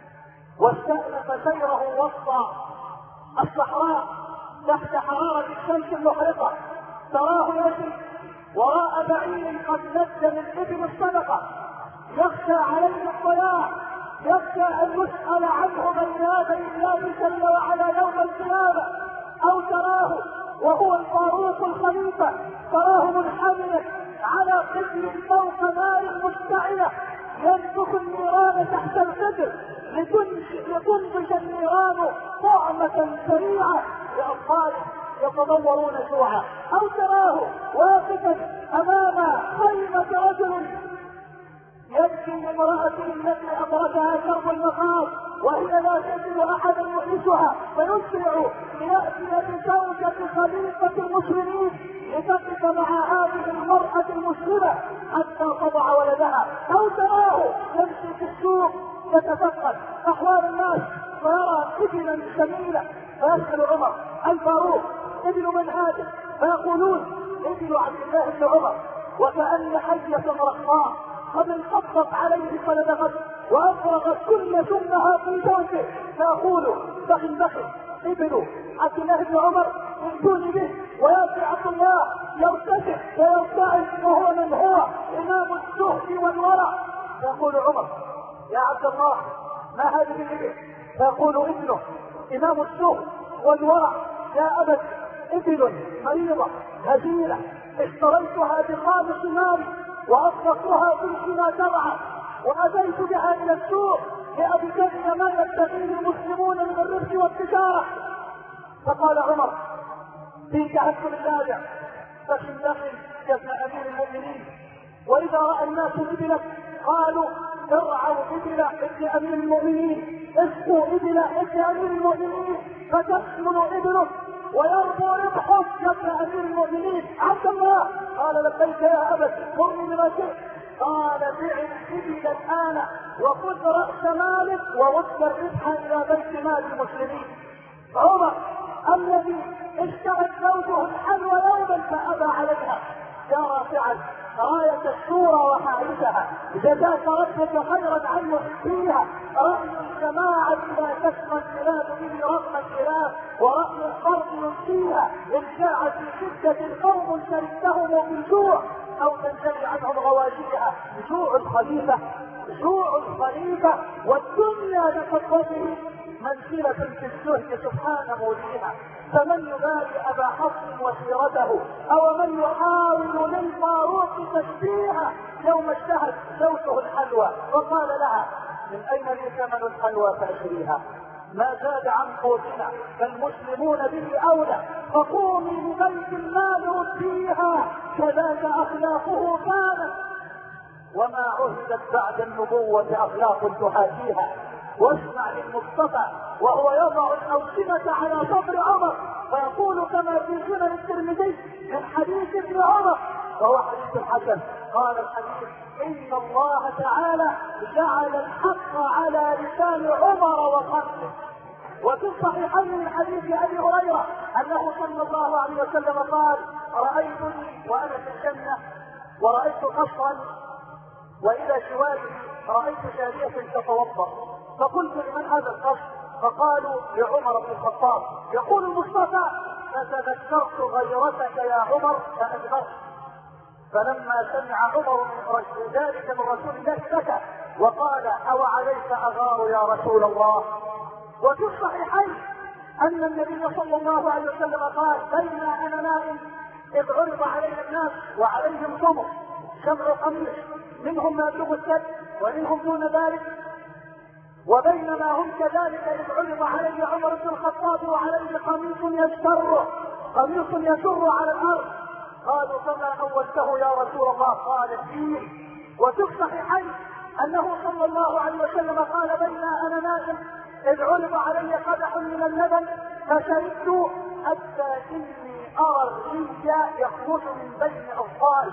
واستأنف سيره وسط الصحراء تحت حرارة الشمس المحرقة. تراه يجري وراء بعير قد نزل من ابن الصدقة، يخشى عليه الضياع، يخشى ان يسأل عنه بين يدي الله جل وعلا يوم القيامة. او تراه وهو الفاروق الخليفة، تراه منحملا على قدر فوق نار مشتعلة ينفخ النيران تحت القدر لتنبش النيران طعمة سريعة لأطفال يتضورون جوعا. او تراه واقفا امام خيمة رجل يبكي امرأته التي أدركها شر المخاض وهي لا تجد أحدا يحرسها، فيسرع ليأتي بزوجة خليفة المسلمين لتقف مع هذه المرأة المسلمة حتى تضع ولدها. أو تراه يمشي في السوق يتفقد أحوال الناس ويرى إبلا جميلة فيسأل عمر الفاروق: ابن من هذا؟ فيقولون: ابن عبد الله بن عمر. وكأن حية رخاء قد انقضت عليه فلدغت وأفرغت كل سمها في جوفه، فيقول: بخل ابن عبد الله بن عمر ائتوني به. ويأتي عبد الله يرتفع ويرتعد وهو من هو إمام الزهد والورع. فيقول عمر: يا عبد الله ما هذه الابل؟ فيقول ابنه: إمام الزهد والورع. يا أبت ابل مريضة هزيلة اشتريتها بخامس مالي وأطلقتها فيما تبعه وأتيت بها إلى السوق لأبتغي ما يبتغيه المسلمون من الرزق والتجارة. فقال عمر: فيك حق اللاجع فخل يا ابن أمير المؤمنين. وإذا رأى الناس إبلك قالوا: ارعوا إبل ابن أمير المؤمنين، اسقوا إبل ابن أمير المؤمنين فتكمل إبلك ويرضى ربحك يا ابن أمير المؤمنين. عبد الله قال: لبيك يا أبت، مرني بما شئت. قال: بع الإبل الآن وخذ رأس مالك ورد الربح إلى بيت مال المسلمين. عمر الذي اشترت زوجه الحلوى يوما فأبى عليها، يا رافعة واجعل راية الشورى وحائزها، جزاك ربك خيرا عن محبيها. رأي الجماعة لا تسمى البلاد به رغم الخلاف، ورأي الفرد ينسيها إن جاء في شدة قوم شركتهم بالجوع أو تنجلي عنهم غواشيها. جوع الخليفة، جوع الخليفة والدنيا لخطوته منزلة في الزهد سبحان موليها. فمن يبالي أبا حفص وسيرته أو من يحاول للفاروق تشبيها يوم اشتهت زوجه الحلوى وقال لها من أين لي ثمن الحلوى فأشريها؟ ما زاد عن قوتنا فالمسلمون به أولى، فقومي لبيت المال رديها كذاك أخلاقه كانت، وما عهدت بعد النبوة أخلاق تحاكيها. واسمع للمصطفى وهو يضع الأوسمة على صدر عمر فيقول كما في سنن الترمذي من حديث ابن عمر وهو حديث حسن، قال الحديث إن الله تعالى جعل الحق على لسان عمر وقلبه. وفي الصحيحين من حديث ابي هريره انه صلى الله عليه وسلم قال رايتني وانا في الجنه ورأيت قصرا والى شوالي رأيت جارية تتوضا، فقلت لمن هذا القصر؟ فقالوا لعمر بن الخطاب. يقول المصطفى فتذكرت غيرتك يا عمر فأدبرت، فلما سمع عمر ذلك من رسول الله بكى وقال او عليك اغار يا رسول الله. وفي الصحيحين ان النبي صلى الله عليه وسلم قال بين انا نائم اذ عرض علينا الناس وعليهم ضمر شمع قميص منهم ما يبلغ السد ومنهم دون ذلك، وبينما هم كذلك اذ عرض علي عمر بن الخطاب وعليه قميص يسر على الارض. قالوا فما اولته يا رسول الله؟ قال فيه. وفي الصحيحين انه صلى الله عليه وسلم قال بين انا نائم اذ عرض علي قدح من اللبن فشربت حتى اني ارى الريج يخرج من بين اظفاري،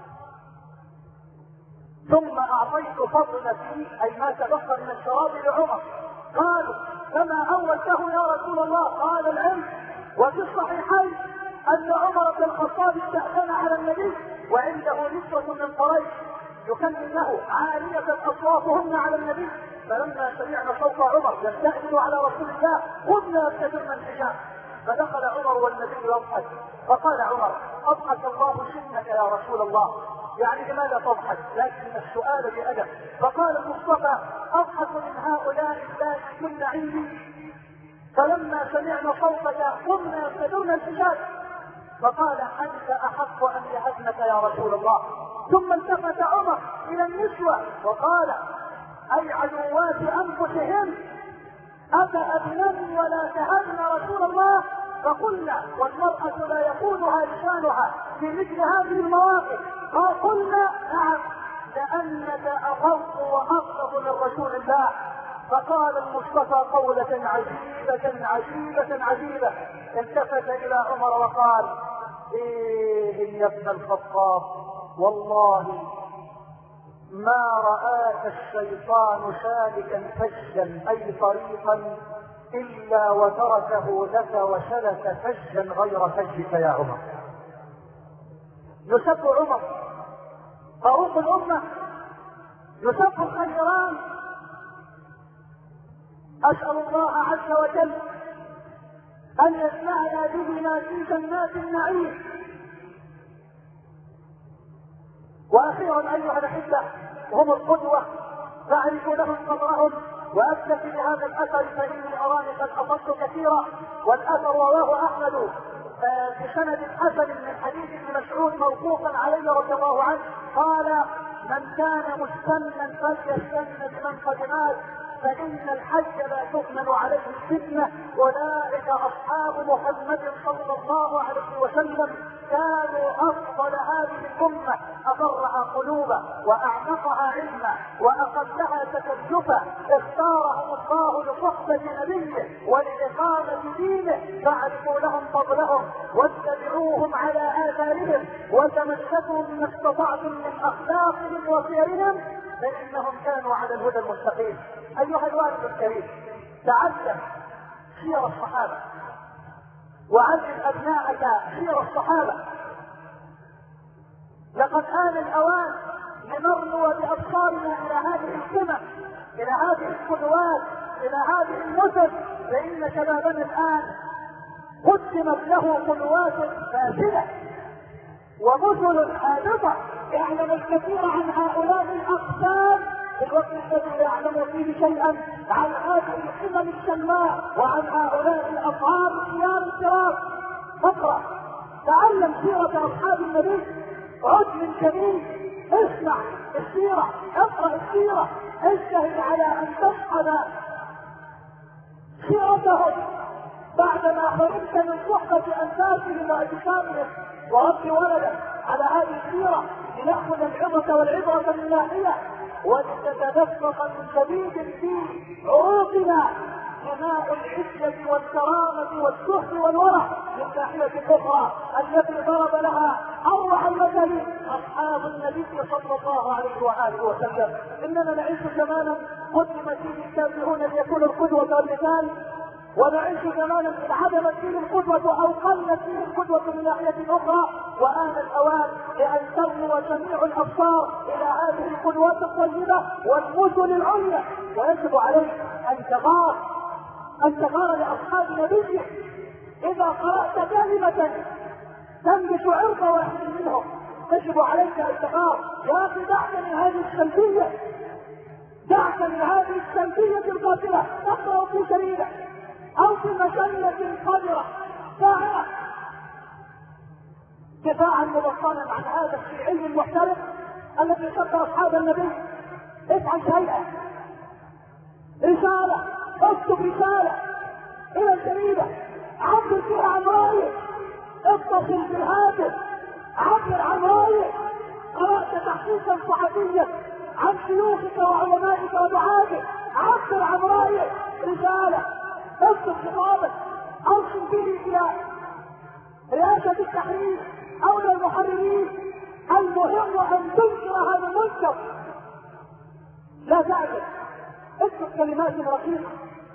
ثم اعطيت فضل فيه اي ما تبقى من الشراب لعمر. قالوا فما اولته يا رسول الله؟ قال العلم. وفي الصحيحين ان عمر بن الخطاب استأذن على النبي وعنده نسوة من قريش يكلم له عالية اصواتهن على النبي، فلما سمعنا صوت عمر يستأذن على رسول الله قلنا ابتدرنا الحجاب، فدخل عمر والنبي يضحك فقال عمر اضحك الله سنك يا رسول الله، يعني لماذا تضحك؟ لكن السؤال بأدب. فقال المصطفى اضحك من هؤلاء الناس كن عندي، فلما سمعنا صوتك قمنا ابتدرنا الحجاب، فقال انت احق ان يهزنك يا رسول الله. ثم التفت عمر الى النسوة وقال اي عدوات انفسهم اتأذنن ولا تهزن رسول الله؟ فقلنا والمرأة لا يكونها لسانها في مثل هذه المواقف، فقلنا نعم لانك اخف واخف من رسول الله. فقال المصطفى قولة عجيبة التفت الى عمر وقال ايه يا ابن الخطاب والله ما رآك الشيطان سالكا فجا اي طريقا الا وتركه لك وسلك فجا غير فجك يا عمر. يسب عمر فاروق الامه، يسب الخيران. اسال الله عز وجل ان يجمعنا بهما في جنات النعيم. واخيرا ايها الاحبه هم القدوه فاعرفوا لهم قدرهم. واكتفي بهذا الاثر فاني اراني قد اطلت كثيرا، والاثر رواه احمد بسند حسن من حديث ابن مسعود موقوفا عليه رضي الله عنه قال من كان مستنا فليستن بمن قد مات فإن الحج لا تؤمن عليه الفتنة. أولئك أصحاب محمد صلى الله عليه وسلم كانوا أفضل هذه الأمة، أبرها قلوبا وأعمقها علما وأقلها تكلفا، اختارهم الله لصحبة نبيه ولإقامة دينه، فاعرفوا لهم فضلهم واتبعوهم على آثارهم وتمسكوا بما استطعتم من أخلاقهم وسيرهم فإنهم كانوا على الهدى المستقيم. أيها الوالد الكريم تعلم سير الصحابة وعلم أبنائك سير الصحابة. لقد آن الأوان لنرنو بأبصارنا إلى هذه القمم، إلى هذه القدوات، إلى هذه النسب، فإن شبابنا الآن قدمت له قدوات فاسدة ومثل حادثة يعلم الكثير عن هؤلاء الأقسام في الوقت الذي لا يعلم فيه شيئا عن هذه القمم الشماء وعن هؤلاء الأصحاب الخيار الكرام. اقرأ، تعلم سيرة أصحاب النبي، عد من جديد، اسمع السيرة، اقرأ السيرة، اجتهد على أن تفقد سيرتهم بعدما خرجت من صحبة أنفاسهم وأجسامهم ورب ولدك على هذه السيرة لنأخذ العظة والعبرة من ناحية ولتتدفق من شديد في عروقنا دماء العزة والكرامة والسخط والورع من ناحية أخرى التي ضرب لها أروع المثل أصحاب النبي صلى الله عليه وآله وسلم. إننا نعيش زمانا قدم فيه الكافرون ليكونوا القدوة والمثال، ونعيش زمانا انعدمت فيه القدوة او قلت فيه القدوة من ناحية اخرى، وآن الاوان لان ترنو جميع الابصار الى هذه القدوات الطيبة والمثل العليا، ويجب عليك ان تغار لاصحاب نبيه. اذا قرأت كلمة تنبش عرض واحد منهم يجب عليك ان تغار. يا اخي دعك من هذه السلبية، دعك من هذه السلبية القاتلة، تقرأ في سبيلك او في مجلة قذرة ساعة دفاعا مبطنا عن هذا العلم المحترف الذي شق اصحاب النبي. افعل شيئا، رسالة، اكتب رسالة الى الجريدة، عبر فيها عن رأيك، اتصل بالهاتف، عبر عن رأيك، قرأت تحقيقا صحفيا عن شيوخك وعلمائك ودعاتك، عبر عن رأيك، رسالة، اكتب خطابك، ارسل به الى رئاسة التحرير او للمحررين. المهم ان تنشر هذا المنكر، لا تعجل، اكتب كلمات رقيقة،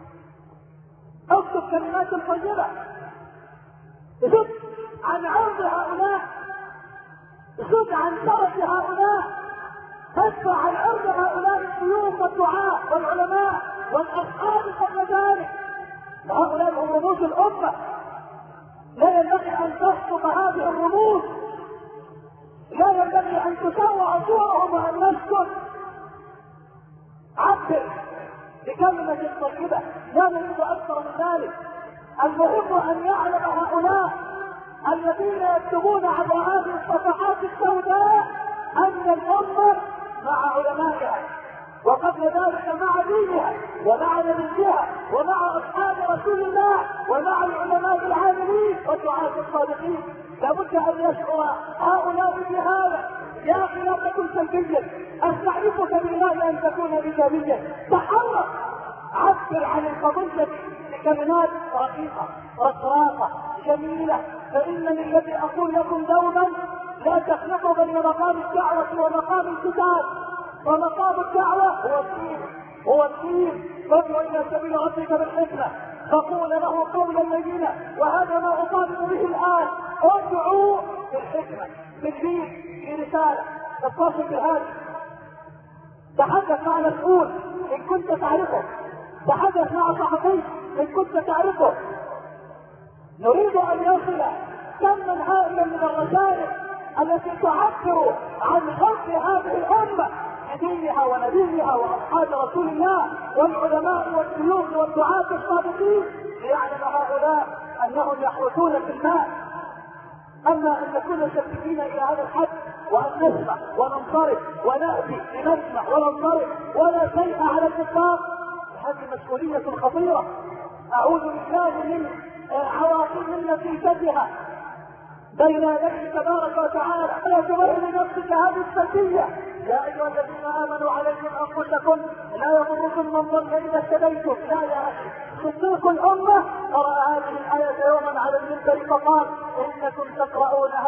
اكتب كلمات طيبة، زد عن عرض هؤلاء، زد عن شرف هؤلاء، تدفع عن عرض هؤلاء الشيوخ والدعاء والعلماء والاصحاب قبل ذلك. هؤلاء هم رموز الامة، لا ينبغي ان تسقط هذه الرموز، لا ينبغي ان تسوى صورهم وان نسكت. عبر بكلمة طيبة، لا نريد اكثر من ذلك. المهم ان يعلم هؤلاء الذين يكتبون عبر هذه الصفحات السوداء ان الامة مع علمائها، وقبل ذلك مع دينها ومع نبيها ومع اصحاب رسول الله ومع العلماء العاملين والدعاة الصادقين. لابد ان يشعر هؤلاء بهذا. يا اخي لا تكن سلبيا، استعرفك بالله ان تكون ايجابيا، تحرك، عبر عن القضية بكلمات رقيقة رقراقة جميلة. فانني الذي اقول لكم دوما لا تخلطوا بين مقام الدعوة ومقام الكتاب. ومقام الدعوة هو الدين، فادعو الى سبيل ربك بالحكمة، فقول له قولا لينا، وهذا ما اطالب به الان. ادعو بالحكمة، بالدين، برسالة، اتصل بهذا، تحدث مع مسؤول ان كنت تعرفه، تحدث مع صحفي ان كنت تعرفه. نريد ان يصل كما هائلا من الرسائل التي تعبر عن خلق هذه الامه بدينها ونبيها واصحاب رسول الله والعلماء والشيوخ والدعاة الصادقين، ليعلم هؤلاء انهم يحوثون في الماء. اما ان نكون شاككين الى هذا الحد وان نسمع وننصرف وناتي لنسمع وننصرف ولا شيء على الاطلاق، هذه مسؤولية خطيرة. اعوذ بالله من عواقب نتيجتها بين يديه تبارك وتعالى. لا تبين لنفسك هذه السلبية. يا ايها الذين امنوا عليكم انفسكم لا يضركم من ضل اذا اهتديتم. لا يا اخي، صديق الامه قرأ هذه الآية يوما على المنبر فقال انكم تقرؤون هذه الآية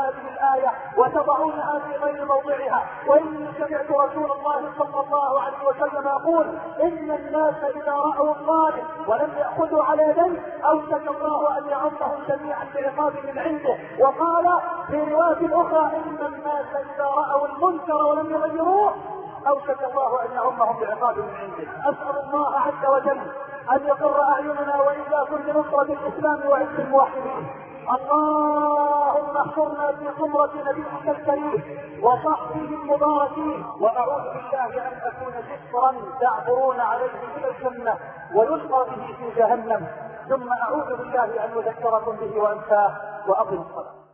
الآية وتضعونها في غير موضعها. وإني سمعت رسول الله صلى الله عليه وسلم يقول إن الناس إذا رأوا الظالم ولم يأخذوا على يديه أوشك الله أن يعمهم جميعا بعقاب من عنده. وقال في رواية أخرى إن الناس إذا رأوا المنكر ولم يغيروه أوشك الله أن يعمهم بعقاب من عنده. أسأل الله عز وجل أن يقر أعيننا وإياكم بنصرة الإسلام وعز الموحدين. اللهم احفرنا في زمرة نبيك الكريم وصحبه المباركين. وأعوذ بالله أن أكون جسرا تعبرون عليه إلى الجنة ويلقى به في جهنم. ثم أعوذ بالله أن أذكركم به وأنساه. وأقم الصلاة.